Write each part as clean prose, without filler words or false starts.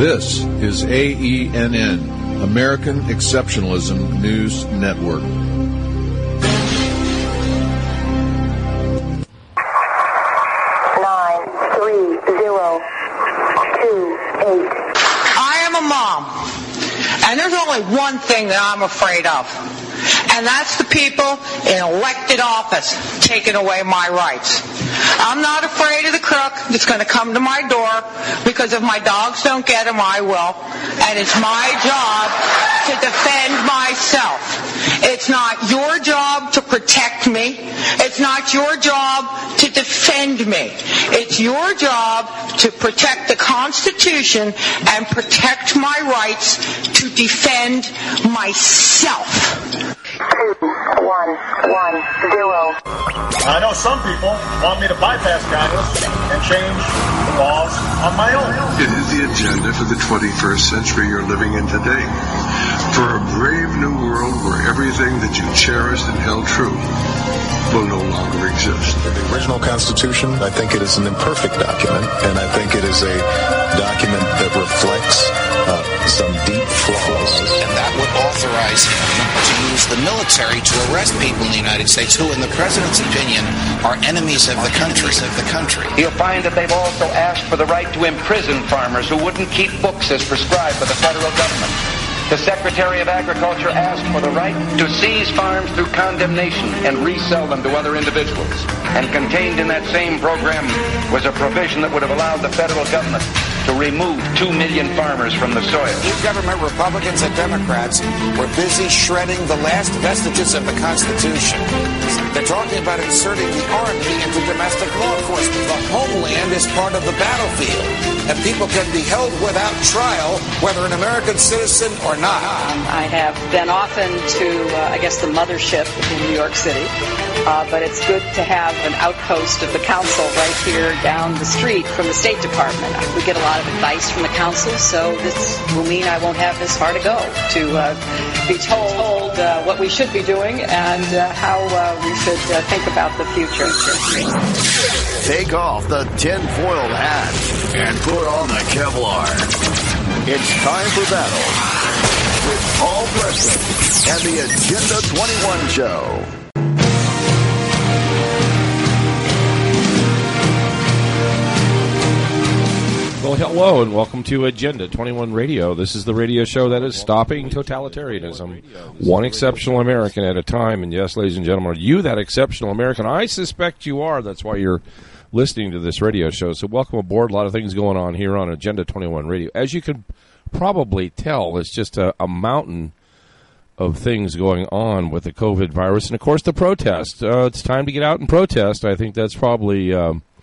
This is AENN, American Exceptionalism News Network. I am a mom, and there's only one thing that I'm afraid of, and that's the people in elected office taking away my rights. I'm not afraid of the crook that's going to come to my door, because if my dogs don't get them, I will, and it's my job to defend myself. It's not your job to protect me. It's not your job to defend me. It's your job to protect the Constitution and protect my rights to defend myself. 2-1-1-0. I know some people want me to bypass Congress and change the laws on my own. It is the agenda for the 21st century you're living in today. For a brave new world where everything that you cherished and held true will no longer exist. The original Constitution, I think it is an imperfect document, and I think it is a document that reflects some deep flaws. And that would authorize him to use the military to arrest people in the United States who, in the president's opinion, are enemies of the country. You'll find that they've also asked for the right to imprison farmers who wouldn't keep books as prescribed by the federal government. The Secretary of Agriculture asked for the right to seize farms through condemnation and resell them to other individuals. And contained in that same program was a provision that would have allowed the federal government to remove 2 million farmers from the soil. New government Republicans and Democrats were busy shredding the last vestiges of the Constitution. They're talking about inserting the Army into domestic law enforcement. The homeland is part of the battlefield, and people can be held without trial, whether an American citizen or not. I have been often to, the mothership in New York City, but it's good to have an outpost of the council right here down the street from the State Department. We get a lot of advice from the council, so this will mean I won't have this far to go to be told what we should be doing and how we should think about the future. Take off the tin-foiled hat and put on the Kevlar. It's time for battle with Paul Preston and the Agenda 21 Show. Well, hello, and welcome to Agenda 21 Radio. This is the radio show that is stopping totalitarianism, one exceptional American at a time. And yes, ladies and gentlemen, are you that exceptional American? I suspect you are. That's why you're listening to this radio show. So welcome aboard. A lot of things going on here on Agenda 21 Radio. As you can probably tell, it's just a mountain of things going on with the COVID virus. And, of course, the protest. It's time to get out and protest. I think that's probably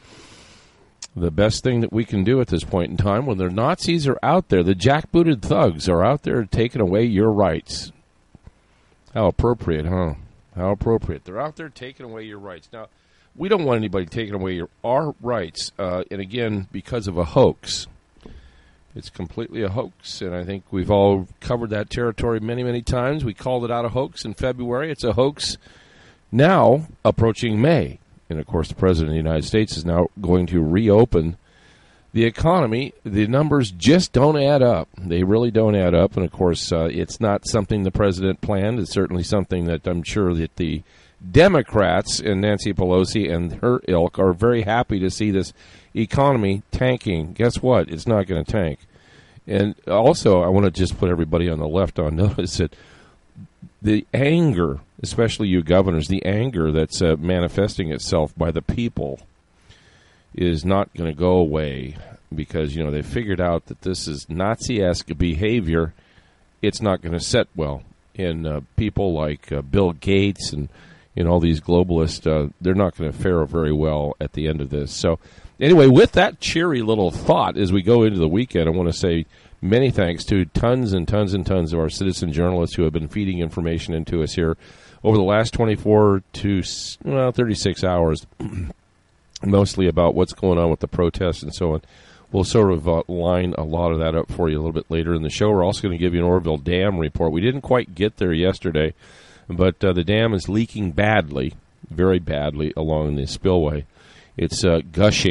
the best thing that we can do at this point in time when the Nazis are out there. The jackbooted thugs are out there taking away your rights. How appropriate, huh? How appropriate. They're out there taking away your rights. Now, we don't want anybody taking away our rights, and again, because of a hoax. It's completely a hoax, and I think we've all covered that territory many, many times. We called it out a hoax in February. It's a hoax now approaching May. And, of course, the President of the United States is now going to reopen the economy. The numbers just don't add up. They really don't add up. And, of course, it's not something the President planned. It's certainly something that I'm sure that the Democrats and Nancy Pelosi and her ilk are very happy to see this economy tanking. Guess what? It's not going to tank. And also, I want to just put everybody on the left on notice that the anger, especially you governors, the anger that's manifesting itself by the people is not going to go away because, you know, they figured out that this is Nazi-esque behavior. It's not going to set well. And people like Bill Gates and all these globalists, they're not going to fare very well at the end of this. So anyway, with that cheery little thought as we go into the weekend, I want to say many thanks to tons and tons and tons of our citizen journalists who have been feeding information into us here over the last 24 to 36 hours, mostly about what's going on with the protests and so on. We'll sort of line a lot of that up for you a little bit later in the show. We're also going to give you an Oroville Dam report. We didn't quite get there yesterday, but the dam is leaking badly, very badly along the spillway. It's gushing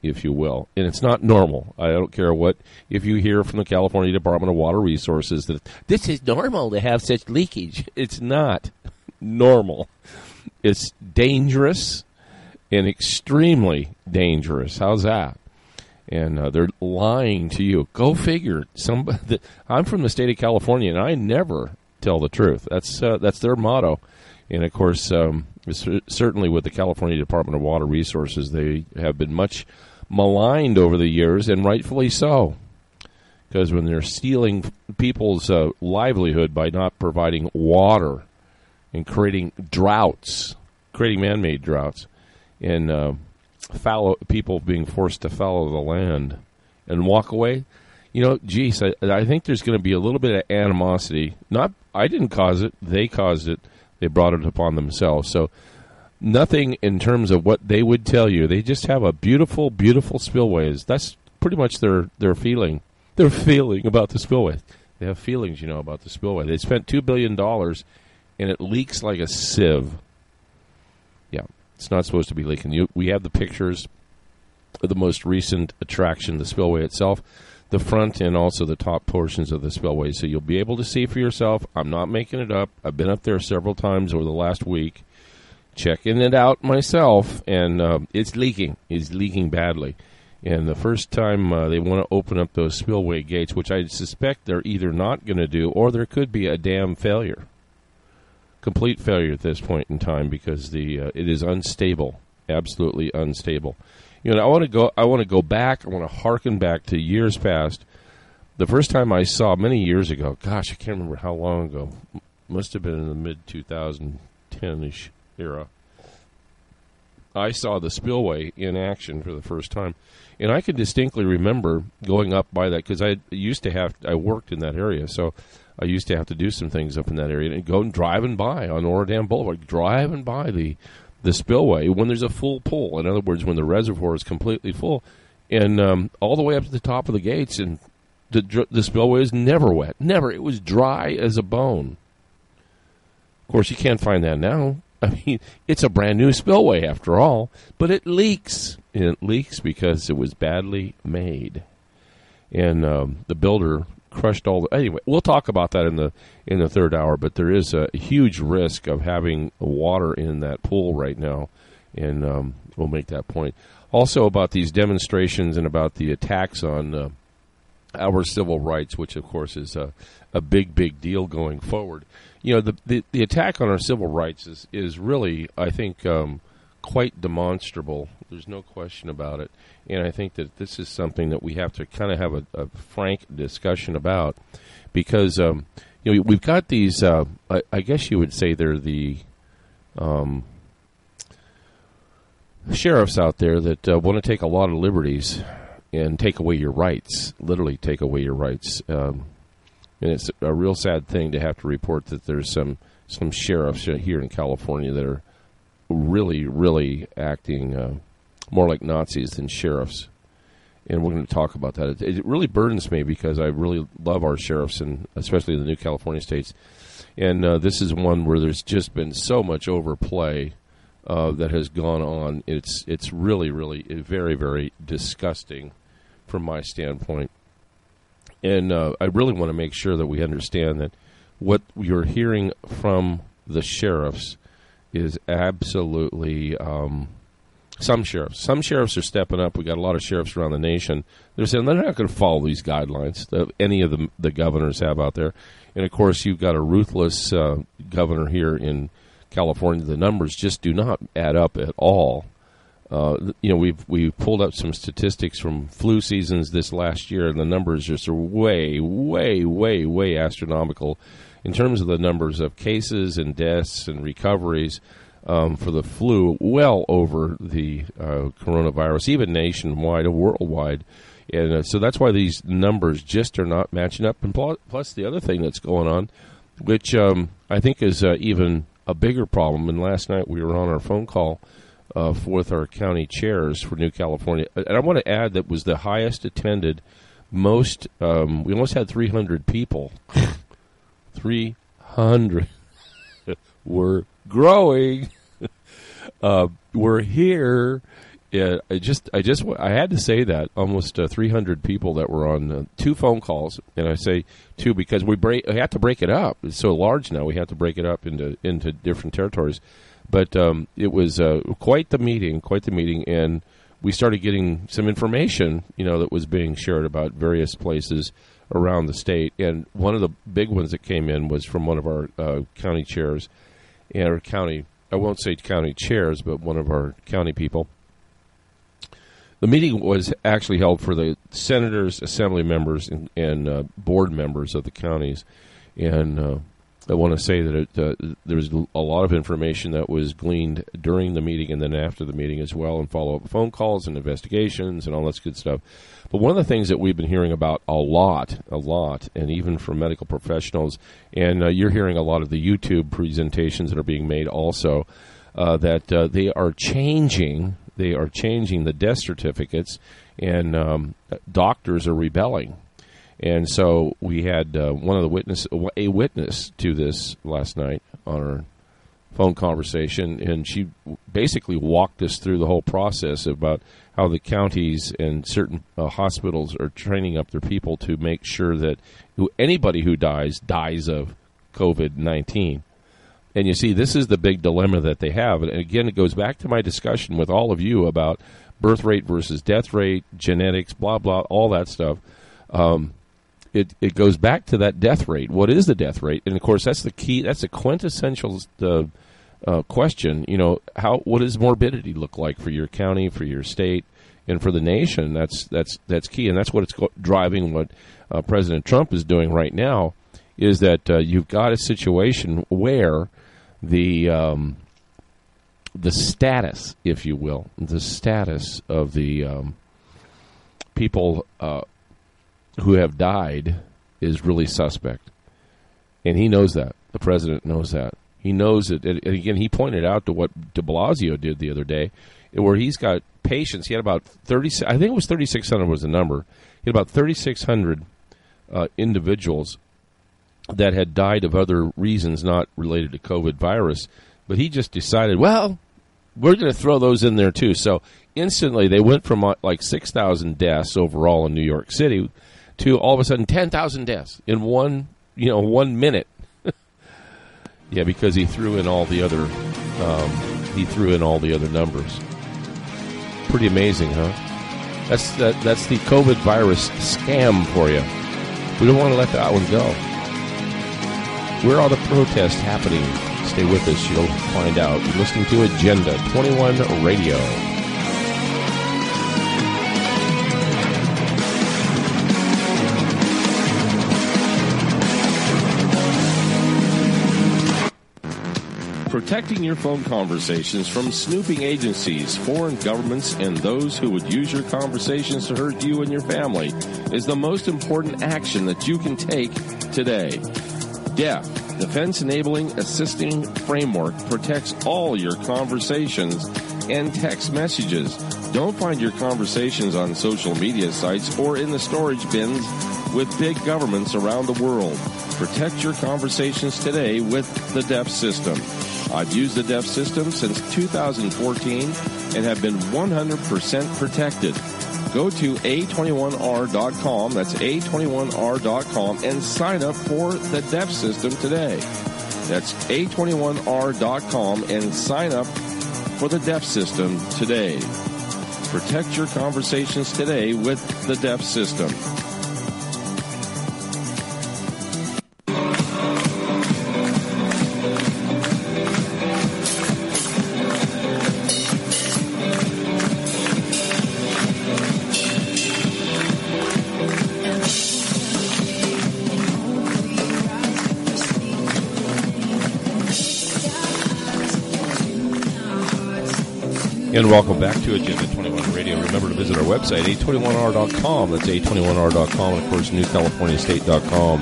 if you will. And it's not normal. I don't care if you hear from the California Department of Water Resources that this is normal to have such leakage. It's not normal. It's dangerous and extremely dangerous. How's that? And they're lying to you. Go figure. I'm from the state of California, and I never tell the truth. That's their motto. And, of course, certainly with the California Department of Water Resources, they have been much maligned over the years, and rightfully so. Because when they're stealing people's livelihood by not providing water and creating droughts, creating man-made droughts, and people being forced to fallow the land and walk away, geez, I think there's going to be a little bit of animosity. I didn't cause it. They caused it. They brought it upon themselves. So nothing in terms of what they would tell you. They just have a beautiful, beautiful spillways. That's pretty much their feeling. Their feeling about the spillway. They have feelings, about the spillway. They spent $2 billion, and it leaks like a sieve. Yeah, it's not supposed to be leaking. We have the pictures of the most recent attraction, the spillway itself, the front and also the top portions of the spillway. So you'll be able to see for yourself. I'm not making it up. I've been up there several times over the last week, checking it out myself, and it's leaking. It's leaking badly. And the first time they want to open up those spillway gates, which I suspect they're either not going to do, or there could be a dam failure. Complete failure at this point in time, because it is unstable, absolutely unstable. I want to go back. I want to harken back to years past. The first time I saw, many years ago, gosh, I can't remember how long ago. Must have been in the mid-2010-ish era. I saw the spillway in action for the first time. And I can distinctly remember going up by that, because I worked in that area, so I used to have to do some things up in that area, and go driving by on Oradam Boulevard, driving by the spillway when there's a full pull. In other words, when the reservoir is completely full, and all the way up to the top of the gates, and the spillway is never wet. Never. It was dry as a bone. Of course, you can't find that now. I mean, it's a brand new spillway after all, but it leaks. And it leaks because it was badly made. And the builder crushed all the... Anyway, we'll talk about that in the third hour, but there is a huge risk of having water in that pool right now, and we'll make that point. Also about these demonstrations and about the attacks on our civil rights, which, of course, is a big, big deal going forward. The attack on our civil rights is really, I think, quite demonstrable. There's no question about it. And I think that this is something that we have to kind of have a frank discussion about, because we've got these. I guess you would say they're the sheriffs out there that want to take a lot of liberties and take away your rights. Literally, take away your rights. And it's a real sad thing to have to report that there's some sheriffs here in California that are really, really acting more like Nazis than sheriffs. And we're going to talk about that. It really burdens me, because I really love our sheriffs, and especially in the new California states. And this is one where there's just been so much overplay that has gone on. It's really, really very, very disgusting from my standpoint. And I really want to make sure that we understand that what you're hearing from the sheriffs is absolutely some sheriffs are stepping up. We got a lot of sheriffs around the nation. They're saying they're not going to follow these guidelines that any of the governors have out there. And of course, you've got a ruthless governor here in California. The numbers just do not add up at all. We've pulled up some statistics from flu seasons this last year, and the numbers just are way, way, way, way astronomical in terms of the numbers of cases and deaths and recoveries for the flu, well over the coronavirus, even nationwide or worldwide. And so that's why these numbers just are not matching up. And plus the other thing that's going on, which I think is even a bigger problem, and last night we were on our phone call with our county chairs for New California. And I want to add that was the highest attended, we almost had 300 people. 300. We're growing. We're here. Yeah, I had to say that almost 300 people that were on 2 phone calls, and I say 2 because we have to break it up. It's so large now, we have to break it up into different territories. But it was quite the meeting, and we started getting some information, that was being shared about various places around the state. And one of the big ones that came in was from one of our county chairs, I won't say county chairs, but one of our county people. The meeting was actually held for the senators, assembly members, and board members of the counties. And I want to say that there's a lot of information that was gleaned during the meeting and then after the meeting as well, and follow-up phone calls and investigations and all that good stuff. But one of the things that we've been hearing about a lot, and even from medical professionals, and you're hearing a lot of the YouTube presentations that are being made also, that they are changing the death certificates, and doctors are rebelling. And so we had a witness to this last night on our phone conversation, and she basically walked us through the whole process about how the counties and certain hospitals are training up their people to make sure that anybody who dies of COVID-19. And you see, this is the big dilemma that they have. And again, it goes back to my discussion with all of you about birth rate versus death rate, genetics, blah, blah, all that stuff. It goes back to that death rate. What is the death rate? And, of course, that's the key. That's the quintessential question. What does morbidity look like for your county, for your state, and for the nation? That's key, and that's what it's driving what President Trump is doing right now, is that you've got a situation where the status, if you will, the status of the people who have died is really suspect. And he knows that. The president knows that. He knows it. And again, he pointed out to what de Blasio did the other day, where he's got patients. He had about 30, I think it was 3,600 was the number. He had about 3,600 individuals that had died of other reasons not related to COVID virus. But he just decided, well, we're going to throw those in there too. So instantly they went from like 6,000 deaths overall in New York City to all of a sudden 10,000 deaths in 1 minute. Yeah, because he threw in all the other numbers. Pretty amazing, huh? That's the COVID virus scam for you. We don't want to let that one go. Where are the protests happening? Stay with us. You'll find out. You're listening to Agenda 21 Radio. Protecting your phone conversations from snooping agencies, foreign governments, and those who would use your conversations to hurt you and your family is the most important action that you can take today. DEF, Defense Enabling Assisting Framework, protects all your conversations and text messages. Don't find your conversations on social media sites or in the storage bins with big governments around the world. Protect your conversations today with the DEF system. I've used the DEF system since 2014 and have been 100% protected. Go to A21R.com, that's A21R.com, and sign up for the DEF system today. That's A21R.com and sign up for the DEF system today. Protect your conversations today with the DEF system. And welcome back to Agenda 21 Radio. Remember to visit our website, A21R.com. That's A21R.com. And, of course, NewCaliforniaState.com.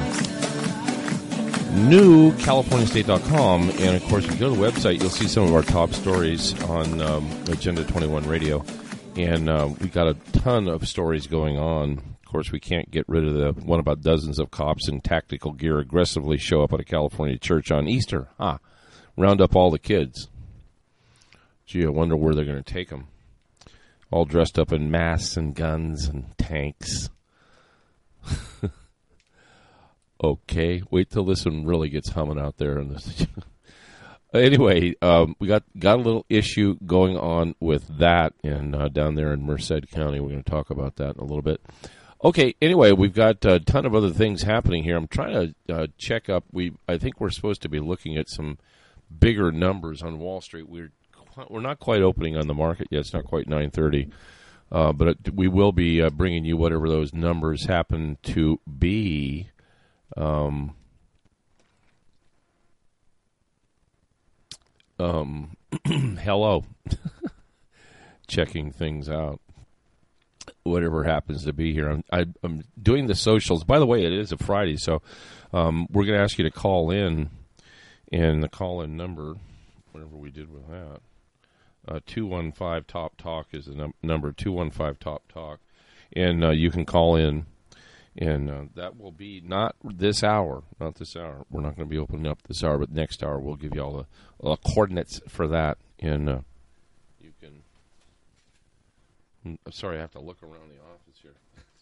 NewCaliforniaState.com. And, of course, if you go to the website, you'll see some of our top stories on Agenda 21 Radio. And we got a ton of stories going on. Of course, we can't get rid of the one about dozens of cops in tactical gear aggressively show up at a California church on Easter. Round up all the kids. Gee, I wonder where they're going to take them. all dressed up in masks and guns and tanks. Okay, wait till this one really gets humming out there. Anyway, we got a little issue going on with that down there in Merced County. We're going to talk about that in a little bit. Okay, anyway, we've got a ton of other things happening here. I'm trying to check up. I think we're supposed to be looking at some bigger numbers on Wall Street. We're not quite opening on the market yet. It's not quite 9:30, but we will be bringing you whatever those numbers happen to be. Hello. Checking things out. Whatever happens to be here. I'm doing the socials. By the way, it is a Friday, so we're going to ask you to call in, and the call-in number, whatever we did with that, 215-TOP-TALK is the number, 215-TOP-TALK, and you can call in, and that will be not this hour. We're not going to be opening up this hour, but next hour we'll give you all the coordinates for that, and you can... I'm sorry, I have to look around the office here.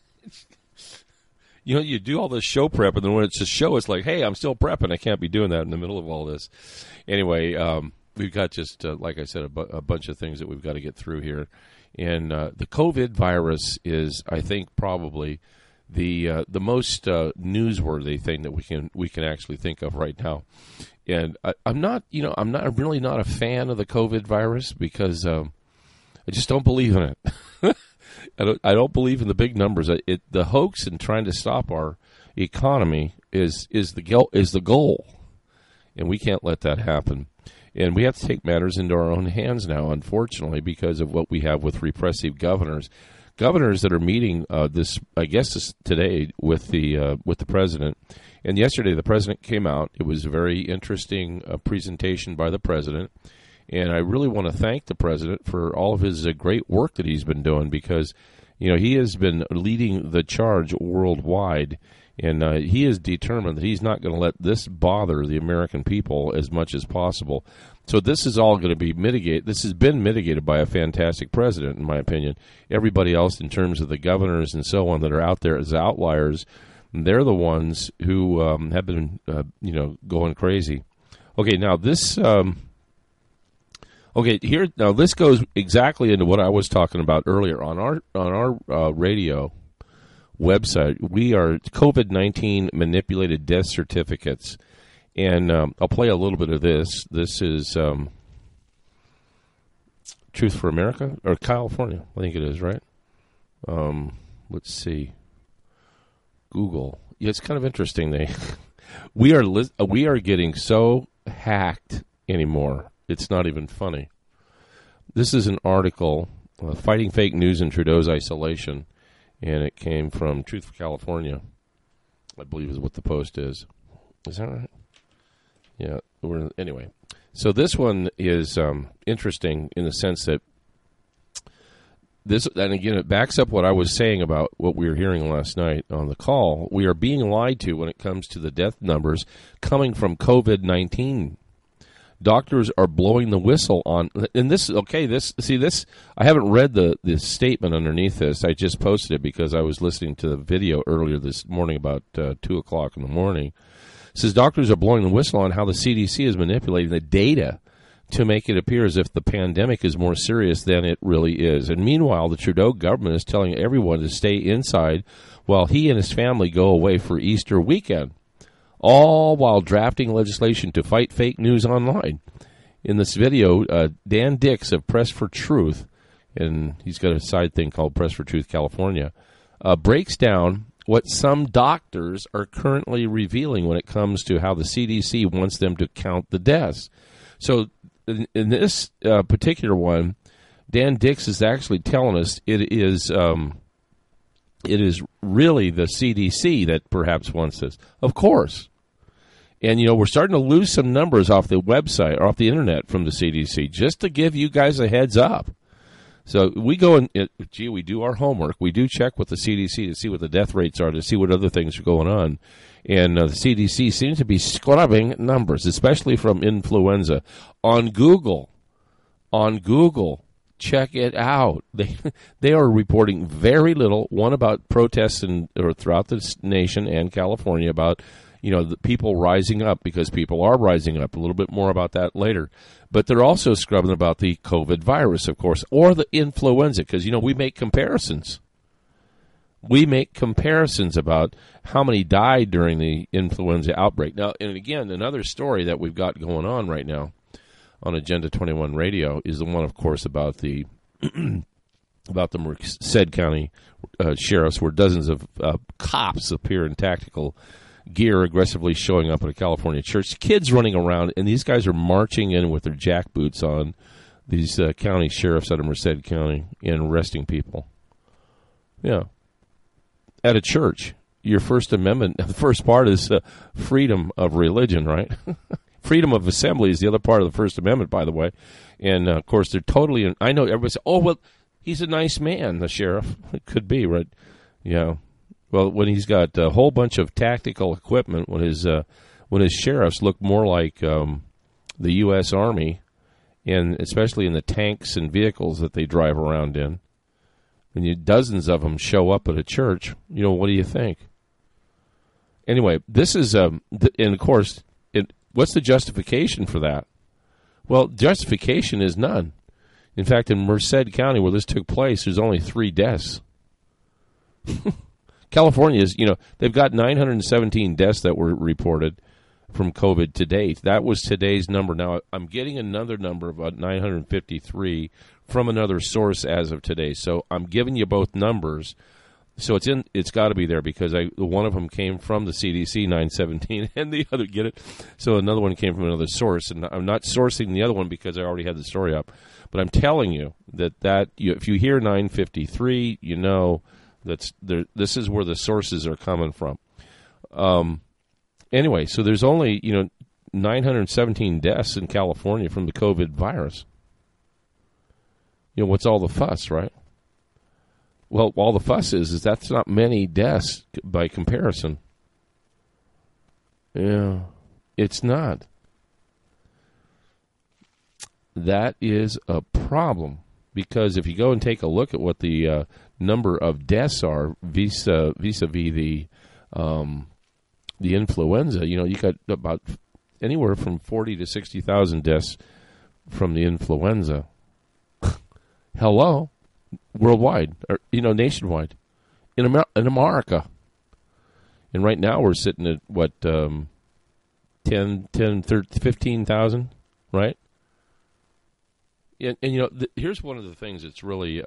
You do all this show prep, and then when it's a show, it's like, hey, I'm still prepping. I can't be doing that in the middle of all this. Anyway, we've got just, like I said, a bunch of things that we've got to get through here. And the COVID virus is, I think, probably the most newsworthy thing that we can actually think of right now. And I'm really not a fan of the COVID virus because I just don't believe in it. I don't believe in the big numbers. The hoax in trying to stop our economy is the goal, and we can't let that happen. And we have to take matters into our own hands now, unfortunately, because of what we have with repressive governors that are meeting today with the president. And yesterday, the president came out. It was a very interesting presentation by the president. And I really want to thank the president for all of his great work that he's been doing because, he has been leading the charge worldwide, and he is determined that he's not going to let this bother the American people as much as possible. So this is all going to be mitigated. This has been mitigated by a fantastic president, in my opinion. Everybody else, in terms of the governors and so on that are out there as outliers, they're the ones who have been, going crazy. Okay, now this... Okay, here now this goes exactly into what I was talking about earlier on our radio website. We are COVID-19 manipulated death certificates, and I'll play a little bit of this. This is Truth for America or California, I think it is, right? Let's see, Google. Yeah, it's kind of interesting. We are getting so hacked anymore. It's not even funny. This is an article, Fighting Fake News in Trudeau's Isolation, and it came from Truth for California, I believe is what the post is. Is that right? Yeah. Anyway, so this one is interesting in the sense that and again, it backs up what I was saying about what we were hearing last night on the call. We are being lied to when it comes to the death numbers coming from COVID-19. Doctors are blowing the whistle on, and this, I haven't read the statement underneath this. I just posted it because I was listening to the video earlier this morning about 2 o'clock in the morning. It says doctors are blowing the whistle on how the CDC is manipulating the data to make it appear as if the pandemic is more serious than it really is. And meanwhile, the Trudeau government is telling everyone to stay inside while he and his family go away for Easter weekend, all while drafting legislation to fight fake news online. In this video, Dan Dix of Press for Truth, and he's got a side thing called Press for Truth California, breaks down what some doctors are currently revealing when it comes to how the CDC wants them to count the deaths. So in this particular one, Dan Dix is actually telling us it is really the CDC that perhaps wants this. Of course. And, we're starting to lose some numbers off the website or off the internet from the CDC, just to give you guys a heads up. So we go and, we do our homework. We do check with the CDC to see what the death rates are, to see what other things are going on. And the CDC seems to be scrubbing numbers, especially from influenza. On Google, Check it out. They are reporting very little. One about protests throughout the nation and California about, the people rising up, because people are rising up. A little bit more about that later. But they're also scrubbing about the COVID virus, of course, or the influenza, because, we make comparisons. We make comparisons about how many died during the influenza outbreak. Now, and again, another story that we've got going on right now on Agenda 21 Radio is the one, of course, about the Merced County sheriffs, where dozens of cops appear in tactical gear, aggressively showing up at a California church. Kids running around, and these guys are marching in with their jackboots on, these county sheriffs out of Merced County, and arresting people. Yeah. At a church. Your First Amendment, the first part is freedom of religion, right? Freedom of assembly is the other part of the First Amendment, by the way. And, of course, they're totally... I know everybody says, oh, well, he's a nice man, the sheriff. It could be, right? Yeah. Well, when he's got a whole bunch of tactical equipment, when his sheriffs look more like the U.S. Army, and especially in the tanks and vehicles that they drive around in, when dozens of them show up at a church, what do you think? Anyway, this is, and of course, what's the justification for that? Well, justification is none. In fact, in Merced County, where this took place, there's only 3 deaths. California is, they've got 917 deaths that were reported from COVID to date. That was today's number. Now, I'm getting another number, about 953, from another source as of today. So I'm giving you both numbers. So it's got to be there, because one of them came from the CDC, 917, and the other, get it? So another one came from another source, and I'm not sourcing the other one because I already had the story up. But I'm telling you that if you hear 953, this is where the sources are coming from. Anyway, so there's only 917 deaths in California from the COVID virus. What's all the fuss, right? Well, all the fuss is that's not many deaths by comparison. Yeah, it's not. That is a problem, because if you go and take a look at what the number of deaths are vis-a-vis the influenza, you got about anywhere from 40 to 60,000 deaths from the influenza. Hello, worldwide, or nationwide, in America, and right now we're sitting at what 15,000, right? And here's one of the things that's really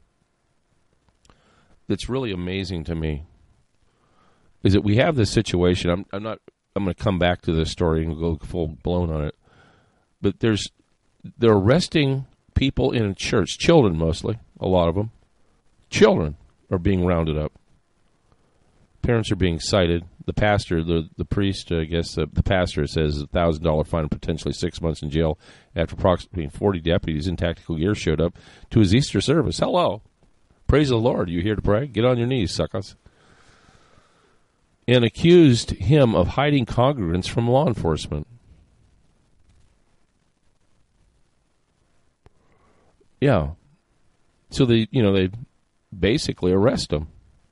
amazing to me is that we have this situation. I'm going to come back to this story and go full blown on it, but they're arresting people in a church, children mostly, a lot of them. Children are being rounded up. Parents are being cited. The pastor, the priest, I guess the pastor says $1,000 fine and potentially 6 months in jail after approximately 40 deputies in tactical gear showed up to his Easter service. Hello. Praise the Lord. You here to pray? Get on your knees, suckers. And accused him of hiding congregants from law enforcement. Yeah. So they basically arrest him.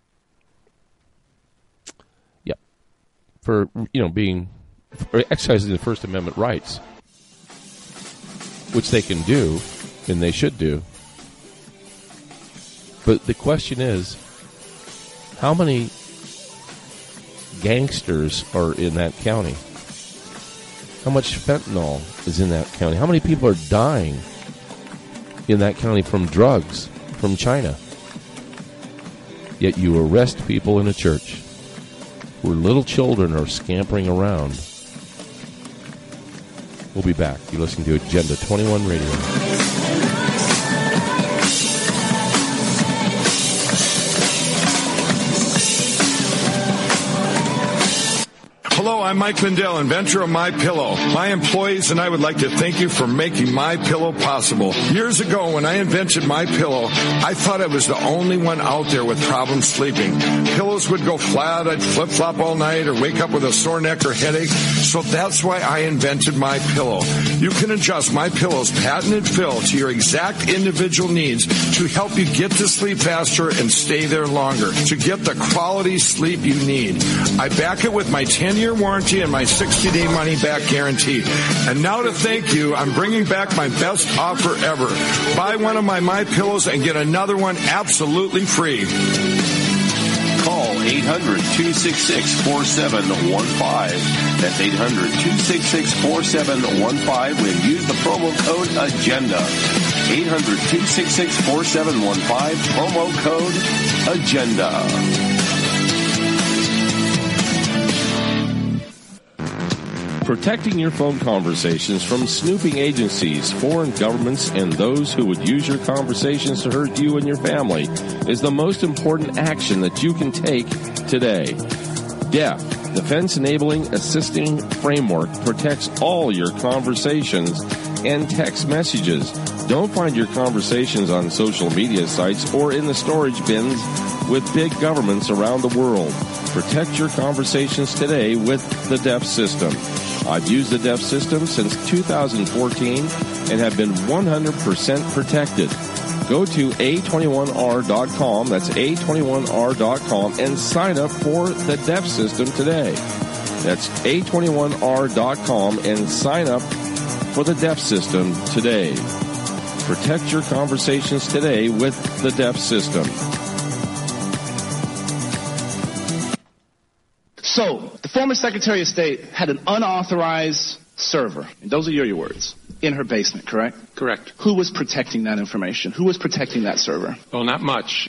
Yep. For, for exercising the First Amendment rights, which they can do and they should do. But the question is, how many gangsters are in that county? How much fentanyl is in that county? How many people are dying in that county from drugs from China? Yet you arrest people in a church where little children are scampering around. We'll be back. You're listening to Agenda 21 Radio. Hello I'm Mike Lindell, inventor of MyPillow. My employees and I would like to thank you for making MyPillow possible. Years ago, when I invented MyPillow, I thought I was the only one out there with problems sleeping. Pillows would go flat, I'd flip-flop all night, or wake up with a sore neck or headache. So that's why I invented MyPillow. You can adjust MyPillow's patented fill to your exact individual needs to help you get to sleep faster and stay there longer, to get the quality sleep you need. I back it with my 10-year warranty and my 60-day money-back guarantee. And now to thank you, I'm bringing back my best offer ever. Buy one of my MyPillows and get another one absolutely free. Call 800-266-4715. That's 800-266-4715 and use the promo code AGENDA. 800-266-4715, promo code AGENDA. Protecting your phone conversations from snooping agencies, foreign governments, and those who would use your conversations to hurt you and your family is the most important action that you can take today. DEF, Defense Enabling Assisting Framework, protects all your conversations and text messages. Don't find your conversations on social media sites or in the storage bins with big governments around the world. Protect your conversations today with the DEF system. I've used the DEF system since 2014 and have been 100% protected. Go to A21R.com, that's A21R.com, and sign up for the DEF system today. That's A21R.com and sign up for the DEF system today. Protect your conversations today with the DEF system. So, the former Secretary of State had an unauthorized server, and those are your words, in her basement, correct? Correct. Who was protecting that information? Who was protecting that server? Well, not much.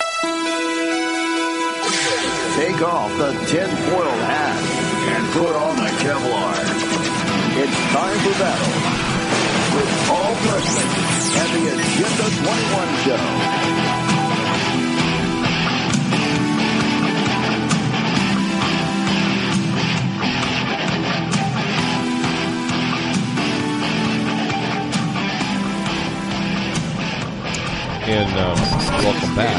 Take off the tinfoil hat and put on the Kevlar. It's time for battle with Paul Preston and the Agenda 21 Show. And welcome back.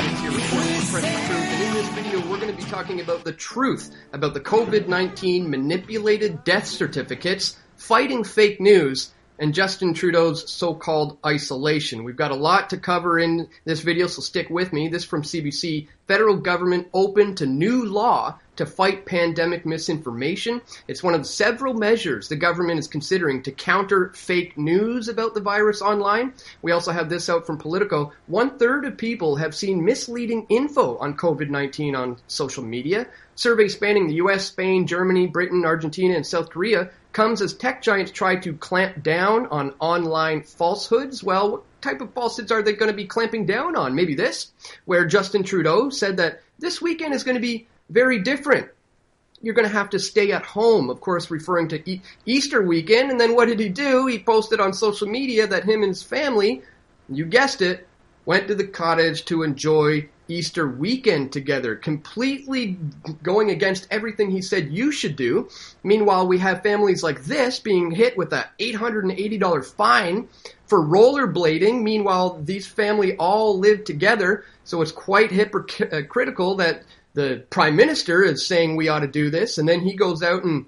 And in this video, we're going to be talking about the truth about the COVID-19 manipulated death certificates, fighting fake news, and Justin Trudeau's so-called isolation. We've got a lot to cover in this video, so stick with me. This from CBC. Federal government open to new law to fight pandemic misinformation. It's one of several measures the government is considering to counter fake news about the virus online. We also have this out from Politico. 1/3 of people have seen misleading info on COVID-19 on social media. Survey spanning the US, Spain, Germany, Britain, Argentina, and South Korea comes as tech giants try to clamp down on online falsehoods. Well, what type of falsehoods are they going to be clamping down on? Maybe this, where Justin Trudeau said that this weekend is going to be very different. You're going to have to stay at home, of course, referring to Easter weekend. And then what did he do? He posted on social media that him and his family, you guessed it, went to the cottage to enjoy Easter weekend together, completely going against everything he said you should do. Meanwhile, we have families like this being hit with a $880 fine for rollerblading. Meanwhile, these family all live together, so it's quite hypocritical that the Prime Minister is saying we ought to do this, and then he goes out and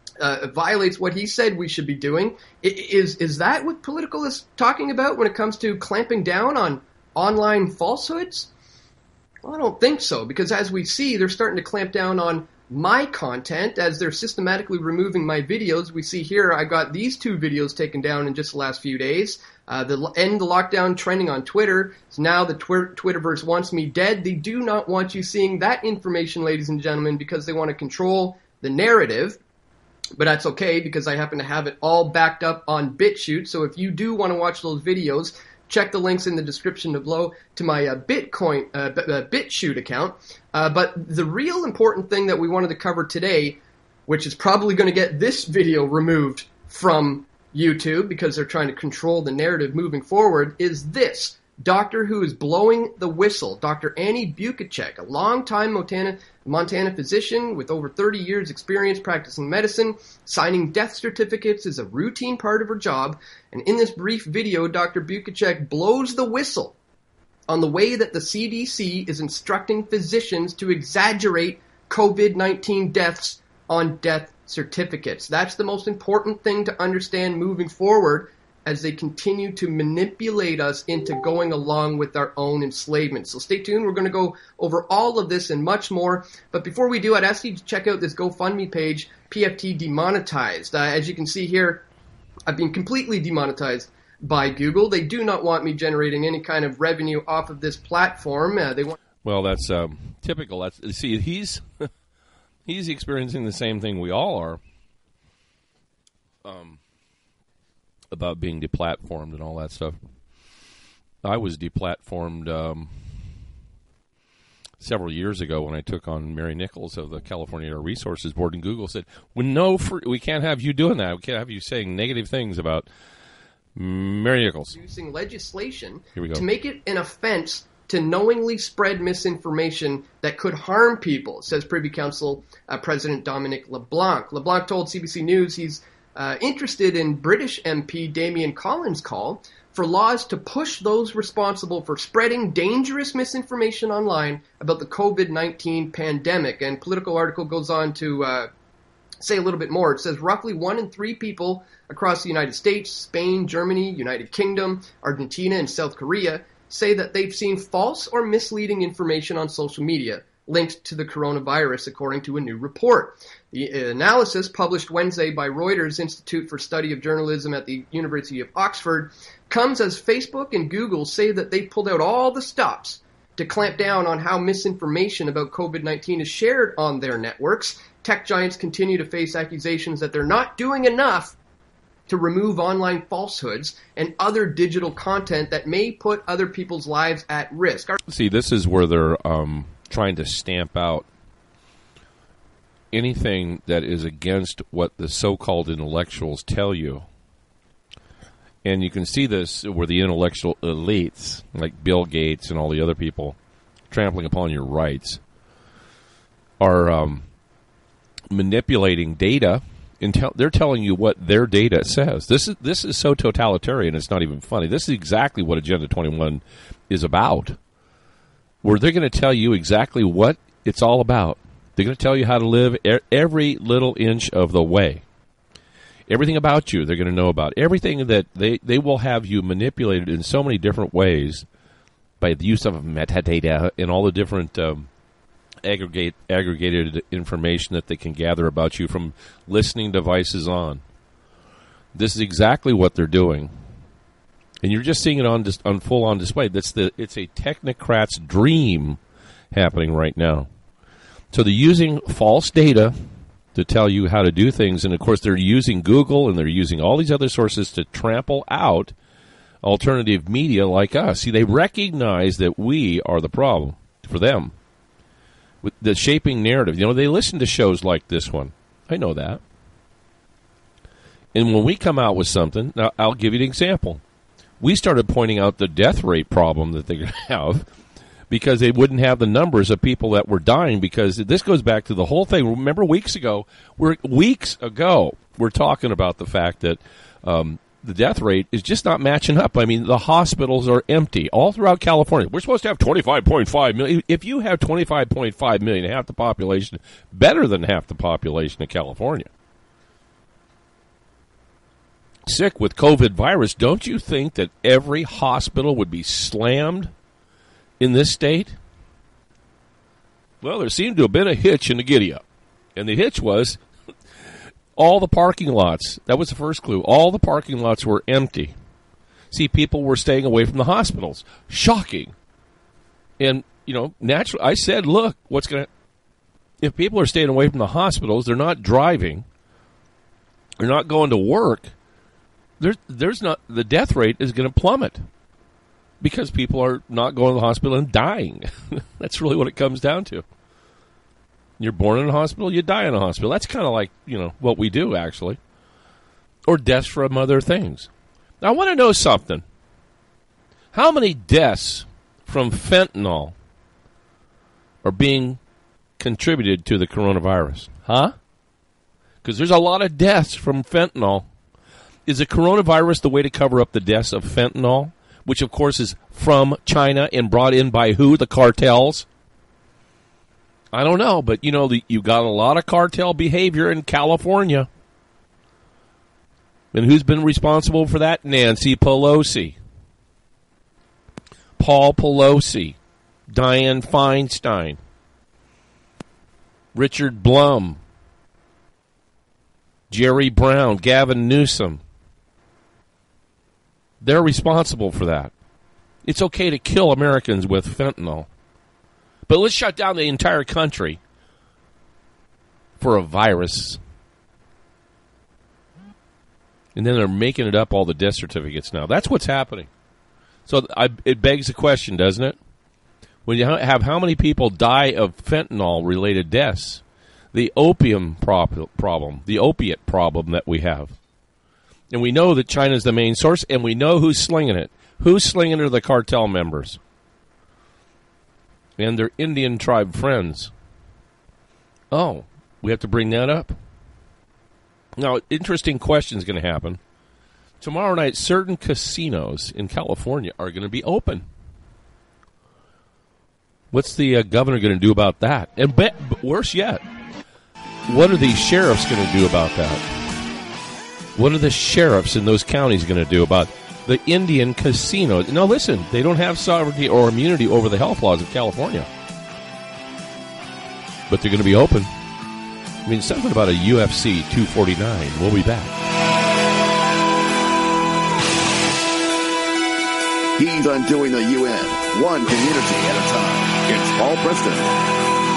violates what he said we should be doing. Is that what Politico is talking about when it comes to clamping down on online falsehoods? Well, I don't think so, because as we see, they're starting to clamp down on my content as they're systematically removing my videos. We see here I got these 2 videos taken down in just the last few days. The end the lockdown trending on Twitter. So now the Twitterverse wants me dead. They do not want you seeing that information, ladies and gentlemen, because they want to control the narrative. But that's okay, because I happen to have it all backed up on BitChute. So if you do want to watch those videos, check the links in the description below to my BitChute account. But the real important thing that we wanted to cover today, which is probably going to get this video removed from YouTube because they're trying to control the narrative moving forward, is this. doctor who is blowing the whistle, Dr. Annie Bukacek, a longtime Montana physician with over 30 years experience practicing medicine. Signing death certificates is a routine part of her job. And in this brief video, Dr. Bukacek blows the whistle on the way that the CDC is instructing physicians to exaggerate COVID-19 deaths on death certificates. That's the most important thing to understand moving forward as they continue to manipulate us into going along with our own enslavement. So stay tuned. We're going to go over all of this and much more. But before we do, I'd ask you to check out this GoFundMe page, PFT Demonetized. As you can see here, I've been completely demonetized by Google. They do not want me generating any kind of revenue off of this platform. They want. Well, that's typical. See, he's experiencing the same thing we all are about being deplatformed and all that stuff. I was deplatformed several years ago when I took on Mary Nichols of the California Air Resources Board, and Google said, we can't have you doing that. We can't have you saying negative things about Mary Nichols. Using legislation to make it an offense to knowingly spread misinformation that could harm people, says Privy Council President Dominic LeBlanc. LeBlanc told CBC News he's interested in British MP Damian Collins' call for laws to push those responsible for spreading dangerous misinformation online about the COVID-19 pandemic. And Political article goes on to say a little bit more. It says roughly 1 in 3 people across the United States, Spain, Germany, United Kingdom, Argentina, and South Korea say that they've seen false or misleading information on social media linked to the coronavirus, according to a new report. The analysis published Wednesday by Reuters Institute for Study of Journalism at the University of Oxford comes as Facebook and Google say that they've pulled out all the stops to clamp down on how misinformation about COVID-19 is shared on their networks. Tech giants continue to face accusations that they're not doing enough to remove online falsehoods and other digital content that may put other people's lives at risk. See, this is where they're trying to stamp out anything that is against what the so-called intellectuals tell you. And you can see this where the intellectual elites, like Bill Gates and all the other people, trampling upon your rights, are manipulating data. They're telling you what their data says. This is so totalitarian, it's not even funny. This is exactly what Agenda 21 is about, where they're going to tell you exactly what it's all about. They're going to tell you how to live every little inch of the way. Everything about you they're going to know about. Everything that they will have you manipulated in so many different ways by the use of metadata and all the different aggregated information that they can gather about you from listening devices on. This is exactly what they're doing. And you're just seeing it on full-on display. It's a technocrat's dream happening right now. So they're using false data to tell you how to do things. And, of course, they're using Google and they're using all these other sources to trample out alternative media like us. See, they recognize that we are the problem for them. With the shaping narrative. They listen to shows like this one. I know that. And when we come out with something, now I'll give you an example. We started pointing out the death rate problem that they have because they wouldn't have the numbers of people that were dying, because this goes back to the whole thing. Remember we're talking about the fact that the death rate is just not matching up. I mean, the hospitals are empty all throughout California. We're supposed to have 25.5 million. If you have 25.5 million, half the population, better than half the population of California, sick with COVID virus, don't you think that every hospital would be slammed in this state? Well, there seemed to have been a hitch in the giddy-up. And the hitch was all the parking lots. That was the first clue. All the parking lots were empty. See, people were staying away from the hospitals. Shocking. And, naturally, I said, look, if people are staying away from the hospitals, they're not driving, they're not going to work, there's not, the death rate is going to plummet because people are not going to the hospital and dying. That's really what it comes down to. You're born in a hospital, you die in a hospital. That's kind of like, what we do, actually. Or deaths from other things. Now, I want to know something. How many deaths from fentanyl are being contributed to the coronavirus? Huh? Because there's a lot of deaths from fentanyl. Is the coronavirus the way to cover up the deaths of fentanyl, which, of course, is from China and brought in by who? The cartels? I don't know, but, you know, you got a lot of cartel behavior in California. And who's been responsible for that? Nancy Pelosi. Paul Pelosi. Dianne Feinstein. Richard Blum. Jerry Brown. Gavin Newsom. They're responsible for that. It's okay to kill Americans with fentanyl. But let's shut down the entire country for a virus. And then they're making it up, all the death certificates now. That's what's happening. So it begs the question, doesn't it? When you have how many people die of fentanyl-related deaths, the opium problem, the opiate problem that we have. And we know that China's the main source, and we know who's slinging it. Who's slinging it are the cartel members and their Indian tribe friends. Oh, we have to bring that up. Now, interesting question is going to happen. Tomorrow night, certain casinos in California are going to be open. What's the governor going to do about that? And worse yet, what are the sheriffs going to do about that? What are the sheriffs in those counties going to do about the Indian casinos? Now, listen, they don't have sovereignty or immunity over the health laws of California. But they're going to be open. I mean, something about a UFC 249. We'll be back. He's undoing the UN, one community at a time. It's Paul Preston.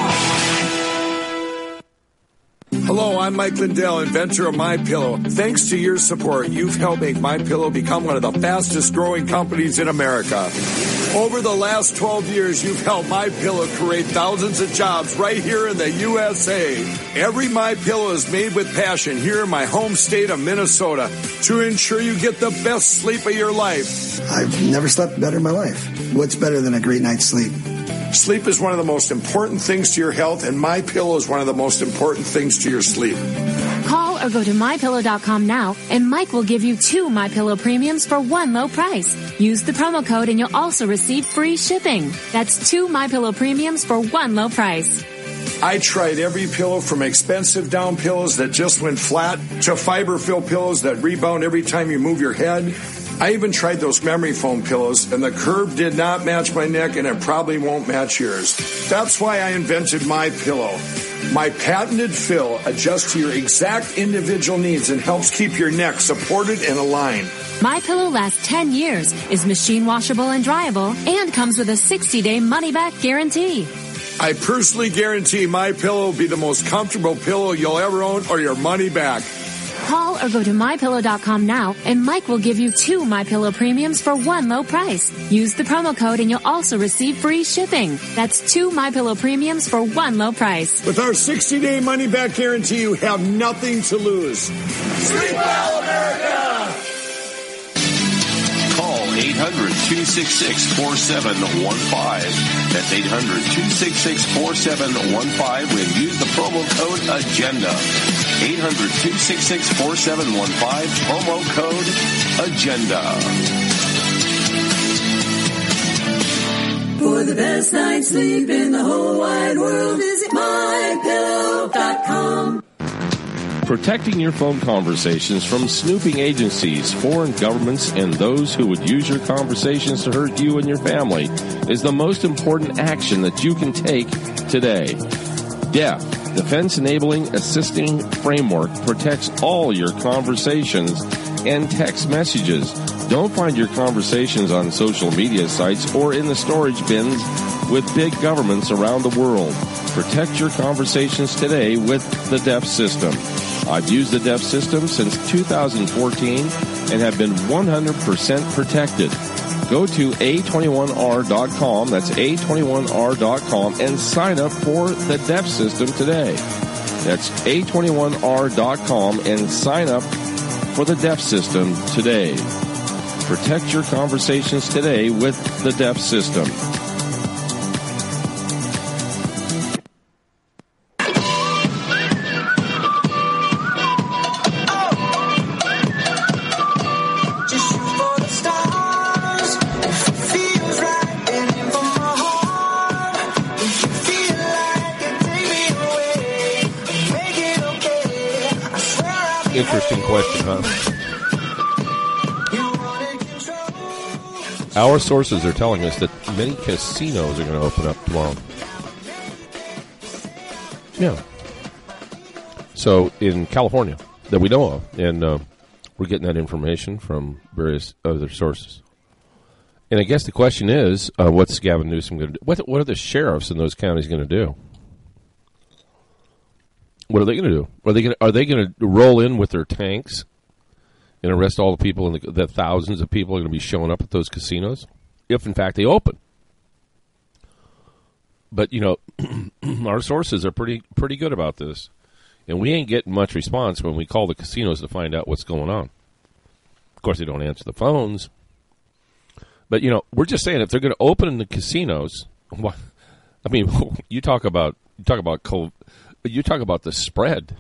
Hello, I'm Mike Lindell, inventor of MyPillow. Thanks to your support, you've helped make MyPillow become one of the fastest growing companies in America. Over the last 12 years, you've helped MyPillow create thousands of jobs right here in the USA. Every MyPillow is made with passion here in my home state of Minnesota to ensure you get the best sleep of your life. I've never slept better in my life. What's better than a great night's sleep? Sleep is one of the most important things to your health, and MyPillow is one of the most important things to your sleep. Call or go to MyPillow.com now, and Mike will give you 2 MyPillow premiums for one low price. Use the promo code, and you'll also receive free shipping. That's 2 MyPillow premiums for one low price. I tried every pillow from expensive down pillows that just went flat to fiber-filled pillows that rebound every time you move your head. I even tried those memory foam pillows, and the curve did not match my neck, and it probably won't match yours. That's why I invented MyPillow. My patented fill adjusts to your exact individual needs and helps keep your neck supported and aligned. MyPillow lasts 10 years, is machine washable and dryable, and comes with a 60-day money-back guarantee. I personally guarantee MyPillow will be the most comfortable pillow you'll ever own, or your money back. Call or go to MyPillow.com now, and Mike will give you 2 MyPillow premiums for one low price. Use the promo code, and you'll also receive free shipping. That's 2 MyPillow premiums for one low price. With our 60-day money-back guarantee, you have nothing to lose. Sleep well, America! Call 800-266-4715. That's 800-266-4715 when use the promo code AGENDA. 800-266-4715, promo code AGENDA. For the best night's sleep in the whole wide world, visit MyPillow.com. Protecting your phone conversations from snooping agencies, foreign governments, and those who would use your conversations to hurt you and your family is the most important action that you can take today. DEF, Defense Enabling Assisting Framework, protects all your conversations and text messages. Don't find your conversations on social media sites or in the storage bins with big governments around the world. Protect your conversations today with the DEF system. I've used the DEF system since 2014 and have been 100% protected. Go to A21R.com, that's A21R.com, and sign up for the DEF system today. That's A21R.com and sign up for the DEF system today. Protect your conversations today with the Deaf System. Interesting question, huh? Our sources are telling us that many casinos are going to open up tomorrow. Yeah. So in California, that we know of, and we're getting that information from various other sources. And I guess the question is, what's Gavin Newsom going to do? What are the sheriffs in those counties going to do? What are they going to do? Are they going to roll in with their tanks and arrest all the people, the thousands of people are going to be showing up at those casinos, if in fact they open? But, you know, our sources are pretty good about this, and we ain't getting much response when we call the casinos to find out what's going on. Of course, they don't answer the phones. But, you know, we're just saying if they're going to open in the casinos, I mean, you talk about the spread.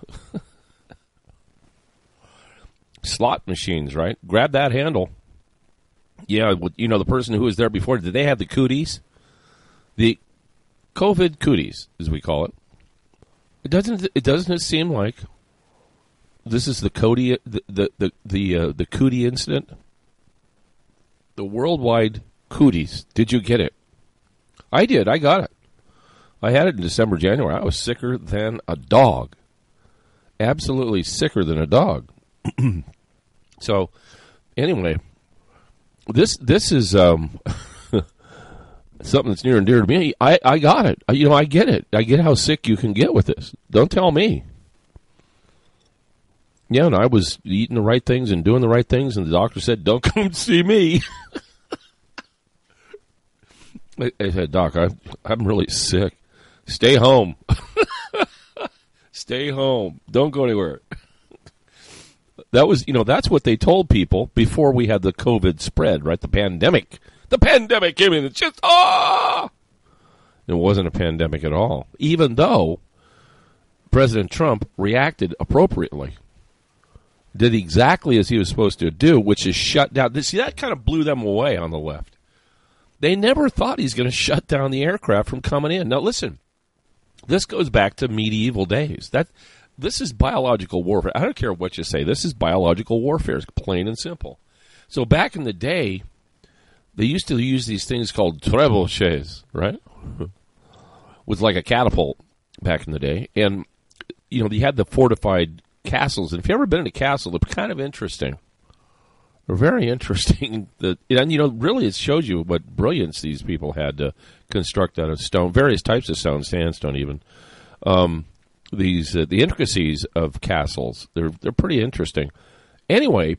Slot machines, right? Grab that handle. Yeah, you know, the person who was there before, did they have the cooties? The COVID cooties, as we call it. Doesn't it seem like this is the cootie incident? The worldwide cooties. Did you get it? I did. I got it. I had it in December, January. I was sicker than a dog. Absolutely sicker than a dog. So, anyway, this is something that's near and dear to me. I got it. You know, I get it. I get how sick you can get with this. Don't tell me. Yeah, and I was eating the right things and doing the right things, and the doctor said, "Don't come see me." I said, "Doc, I'm really sick. Stay home." Stay home. Don't go anywhere. That was, you know, that's what they told people before we had the COVID spread, right? The pandemic. The pandemic came in. It's just, It wasn't a pandemic at all, even though President Trump reacted appropriately. Did exactly as he was supposed to do, which is shut down. See, that kind of blew them away on the left. They never thought he's going to shut down the aircraft from coming in. Now, listen, this goes back to medieval days. This is biological warfare. I don't care what you say. This is biological warfare. It's plain and simple. So back in the day, they used to use these things called trebuchets, right? With like a catapult back in the day. And, you know, they had the fortified castles. And if you've ever been in a castle, they're kind of interesting. They're very interesting. And, you know, really it shows you what brilliance these people had to construct out of stone, various types of stone, sandstone even. The intricacies of castles, they're pretty interesting. Anyway,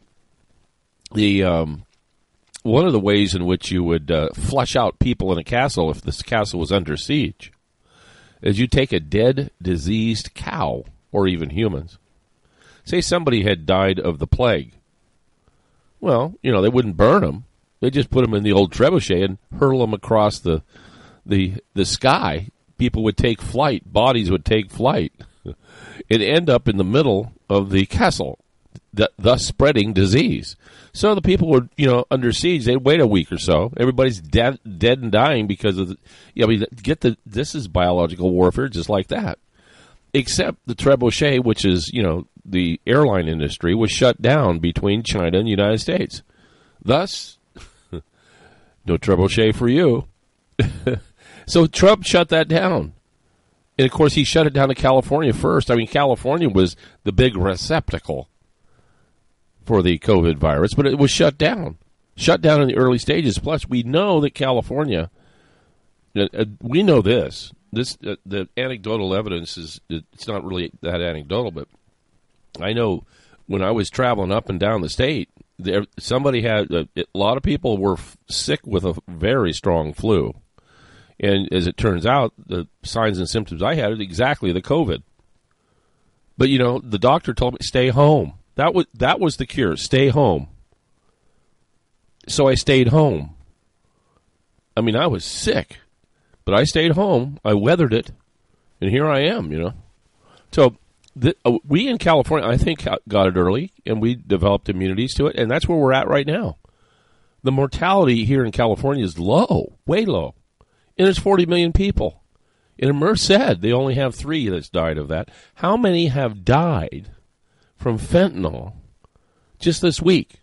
one of the ways in which you would flush out people in a castle if this castle was under siege is you take a dead, diseased cow, or even humans. Say somebody had died of the plague. Well, you know, they wouldn't burn them. They just put them in the old trebuchet and hurl them across the sky. People would take flight. Bodies would take flight. It'd end up in the middle of the castle, thus spreading disease. So the people were, you know, under siege. They'd wait a week or so. Everybody's dead and dying because of this is biological warfare just like that. Except the trebuchet, which is, you know, the airline industry, was shut down between China and the United States. Thus, no trebuchet for you. So Trump shut that down. And, of course, he shut it down to California first. I mean, California was the big receptacle for the COVID virus, but it was shut down. Shut down in the early stages. Plus, we know that California, we know this. The anecdotal evidence it's not really that anecdotal, but I know when I was traveling up and down the state, somebody had, a lot of people were sick with a very strong flu. And as it turns out, the signs and symptoms I had are exactly the COVID. But, you know, the doctor told me, stay home. That was the cure. Stay home. So I stayed home. I mean, I was sick, but I stayed home. I weathered it, and here I am, you know. So we in California, I think, got it early, and we developed immunities to it, and that's where we're at right now. The mortality here in California is low, way low, and it's 40 million people. And Merced, they only have 3 that's died of that. How many have died from fentanyl just this week?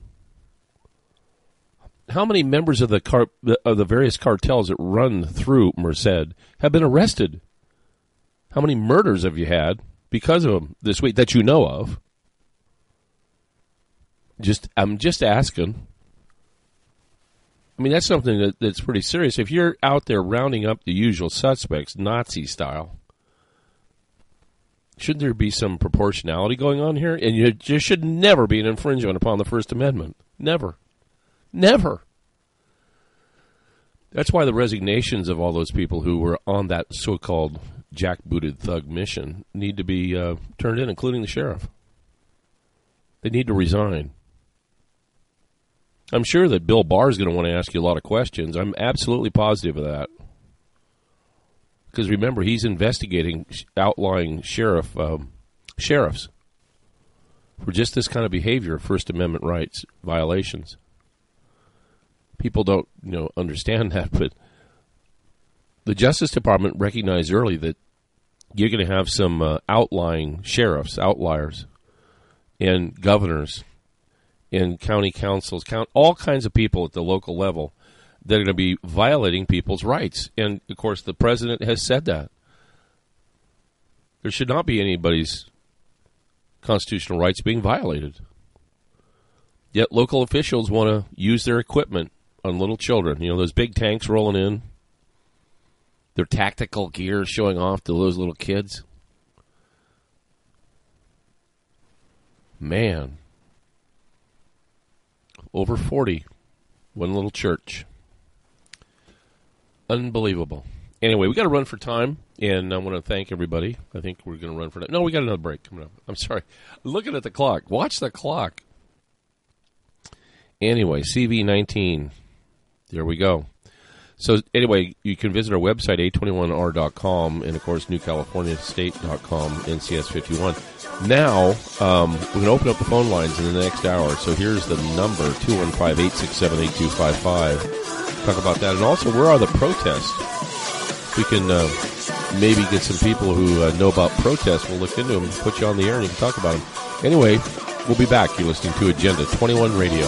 How many members of the various cartels that run through Merced have been arrested? How many murders have you had because of them this week that you know of? I'm just asking. I mean, that's something that's pretty serious. If you're out there rounding up the usual suspects, Nazi style, shouldn't there be some proportionality going on here? And you just should never be an infringement upon the First Amendment. Never. Never. That's why the resignations of all those people who were on that so-called jackbooted thug mission need to be turned in, including the sheriff. They need to resign. I'm sure that Bill Barr is going to want to ask you a lot of questions. I'm absolutely positive of that. Because remember, he's investigating outlying sheriffs for just this kind of behavior, First Amendment rights violations. People don't, understand that, but the Justice Department recognized early that you're going to have some outlying sheriffs, outliers, and governors, and county councils, all kinds of people at the local level that are going to be violating people's rights. And, of course, the president has said that. There should not be anybody's constitutional rights being violated. Yet local officials want to use their equipment on little children. Those big tanks rolling in, their tactical gear showing off to those little kids. Man. Over 40. One little church. Unbelievable. Anyway, we got to run for time, and I want to thank everybody. I think we're going to run for that. No, we got another break coming up. I'm sorry. Looking at the clock. Watch the clock. Anyway, CV19. There we go. So, anyway, you can visit our website, a21r.com, and, of course, newcaliforniastate.com, NCS51. Now, we're going to open up the phone lines in the next hour. So here's the number, 215-867-8255. Talk about that. And also, where are the protests? We can maybe get some people who know about protests. We'll look into them and put you on the air and you can talk about them. Anyway, we'll be back. You're listening to Agenda 21 Radio.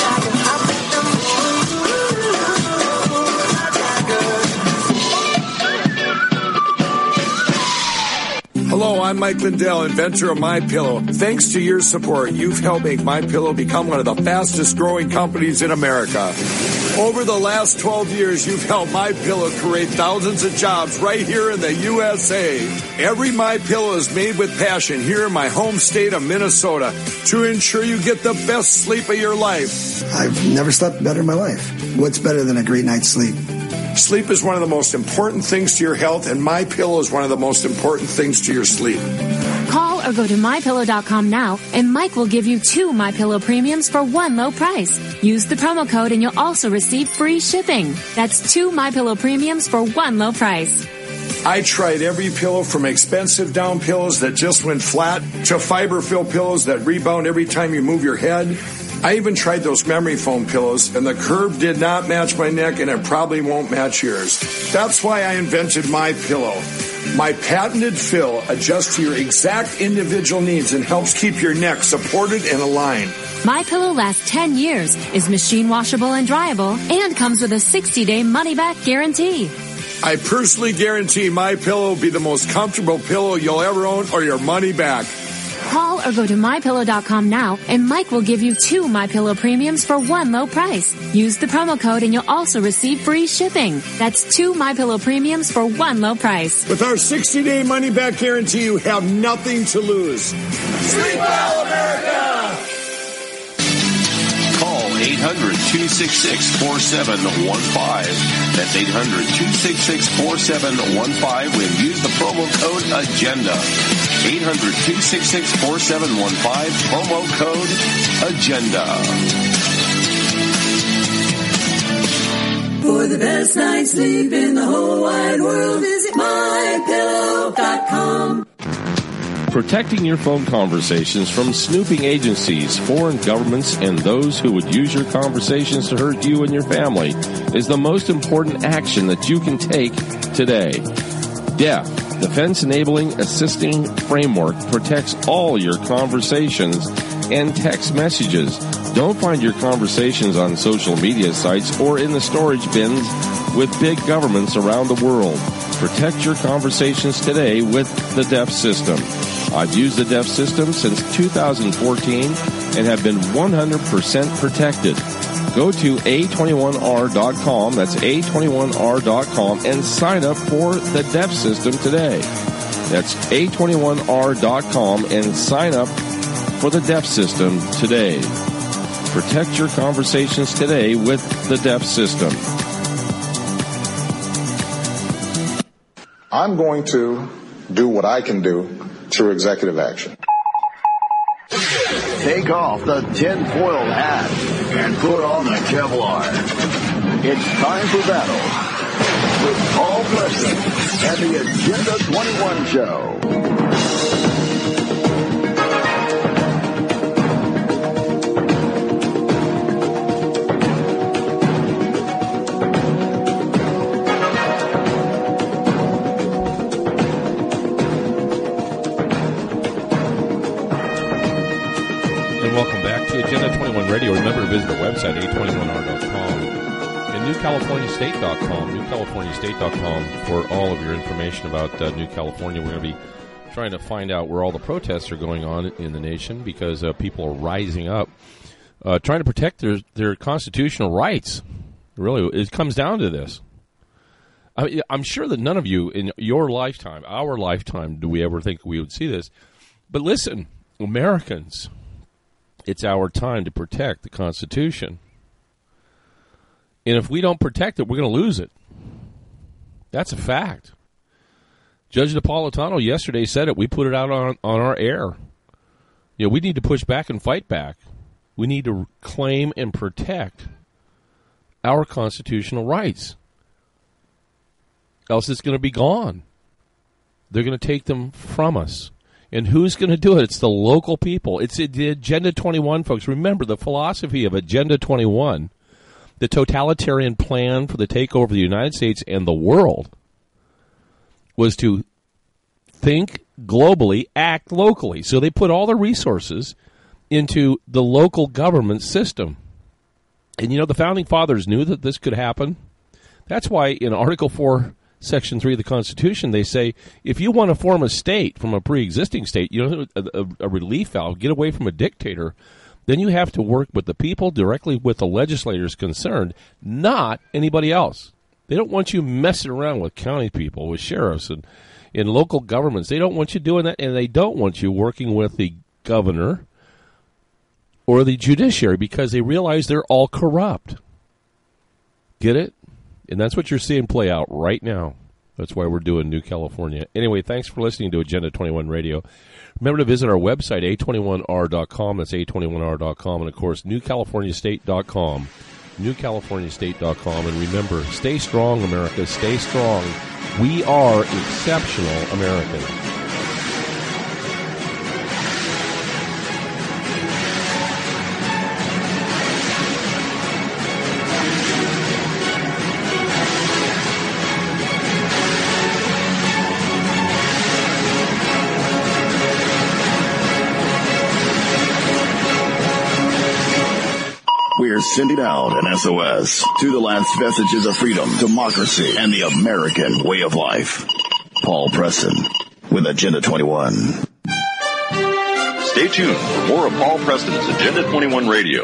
Hello, I'm Mike Lindell, inventor of MyPillow. Thanks to your support, you've helped make MyPillow become one of the fastest growing companies in America. Over the last 12 years, you've helped MyPillow create thousands of jobs right here in the USA. Every MyPillow is made with passion here in my home state of Minnesota to ensure you get the best sleep of your life. I've never slept better in my life. What's better than a great night's sleep? Sleep is one of the most important things to your health, and MyPillow is one of the most important things to your sleep. Call or go to MyPillow.com now, and Mike will give you 2 MyPillow premiums for one low price. Use the promo code, and you'll also receive free shipping. That's 2 MyPillow premiums for one low price. I tried every pillow from expensive down pillows that just went flat to fiber-filled pillows that rebound every time you move your head. I even tried those memory foam pillows, and the curve did not match my neck, and it probably won't match yours. That's why I invented MyPillow. My patented fill adjusts to your exact individual needs and helps keep your neck supported and aligned. MyPillow lasts 10 years, is machine washable and dryable, and comes with a 60-day money-back guarantee. I personally guarantee MyPillow will be the most comfortable pillow you'll ever own or your money back. Call or go to MyPillow.com now, and Mike will give you 2 MyPillow premiums for one low price. Use the promo code, and you'll also receive free shipping. That's 2 MyPillow premiums for one low price. With our 60-day money-back guarantee, you have nothing to lose. Sleep well, America! Call 800-266-4715. That's 800-266-4715 when use the promo code AGENDA. 800-266-4715, promo code AGENDA. For the best night's sleep in the whole wide world, visit MyPillow.com. Protecting your phone conversations from snooping agencies, foreign governments, and those who would use your conversations to hurt you and your family is the most important action that you can take today. DEF, Defense Enabling Assisting Framework, protects all your conversations and text messages. Don't find your conversations on social media sites or in the storage bins with big governments around the world. Protect your conversations today with the DEF system. I've used the DEF system since 2014 and have been 100% protected. Go to A21R.com, that's A21R.com, and sign up for the DEF system today. That's A21R.com and sign up for the DEF system today. Protect your conversations today with the DEF system. I'm going to do what I can do through executive action. Take off the tinfoil hat and put on the Kevlar. It's time for battle with Paul Preston and the Agenda 21 Show. Agenda 21 Radio. Remember to visit our website, a21r.com, and newcaliforniastate.com, newcaliforniastate.com for all of your information about New California. We're going to be trying to find out where all the protests are going on in the nation because people are rising up, trying to protect their constitutional rights. Really, it comes down to this. I'm sure that none of you in your lifetime, our lifetime, do we ever think we would see this. But listen, Americans, it's our time to protect the Constitution. And if we don't protect it, we're going to lose it. That's a fact. Judge Napolitano yesterday said it. We put it out on our air. You know, we need to push back and fight back. We need to claim and protect our constitutional rights. Else it's going to be gone. They're going to take them from us. And who's going to do it? It's the local people. It's the Agenda 21, folks. Remember, the philosophy of Agenda 21, the totalitarian plan for the takeover of the United States and the world, was to think globally, act locally. So they put all their resources into the local government system. And, you know, the Founding Fathers knew that this could happen. That's why in Article 4, Section 3 of the Constitution, they say, if you want to form a state from a pre-existing state, you know, a relief valve, get away from a dictator, then you have to work with the people, directly with the legislators concerned, not anybody else. They don't want you messing around with county people, with sheriffs, and in local governments. They don't want you doing that, and they don't want you working with the governor or the judiciary because they realize they're all corrupt. Get it? And that's what you're seeing play out right now. That's why we're doing New California. Anyway, thanks for listening to Agenda 21 Radio. Remember to visit our website, a21r.com. That's a21r.com. And, of course, newcaliforniastate.com. newcaliforniastate.com. And remember, stay strong, America. Stay strong. We are exceptional Americans. We're sending out an SOS to the last vestiges of freedom, democracy, and the American way of life. Paul Preston with Agenda 21. Stay tuned for more of Paul Preston's Agenda 21 Radio.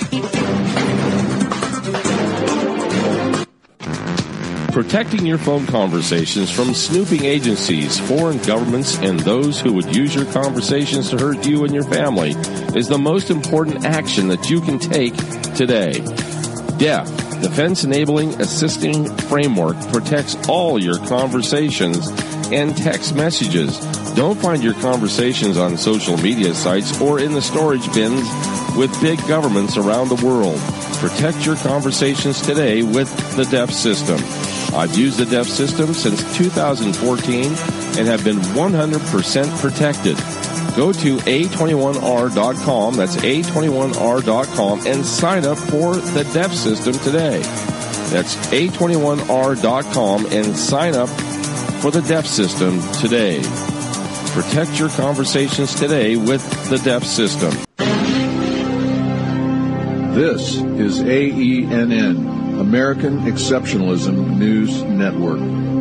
Protecting your phone conversations from snooping agencies, foreign governments, and those who would use your conversations to hurt you and your family is the most important action that you can take today. DEF, Defense Enabling Assisting Framework, protects all your conversations and text messages. Don't find your conversations on social media sites or in the storage bins with big governments around the world. Protect your conversations today with the DEF system. I've used the DEF system since 2014 and have been 100% protected. Go to A21R.com, that's A21R.com, and sign up for the DEF system today. That's A21R.com and sign up for the DEF system today. Protect your conversations today with the DEF system. This is AENN, American Exceptionalism News Network.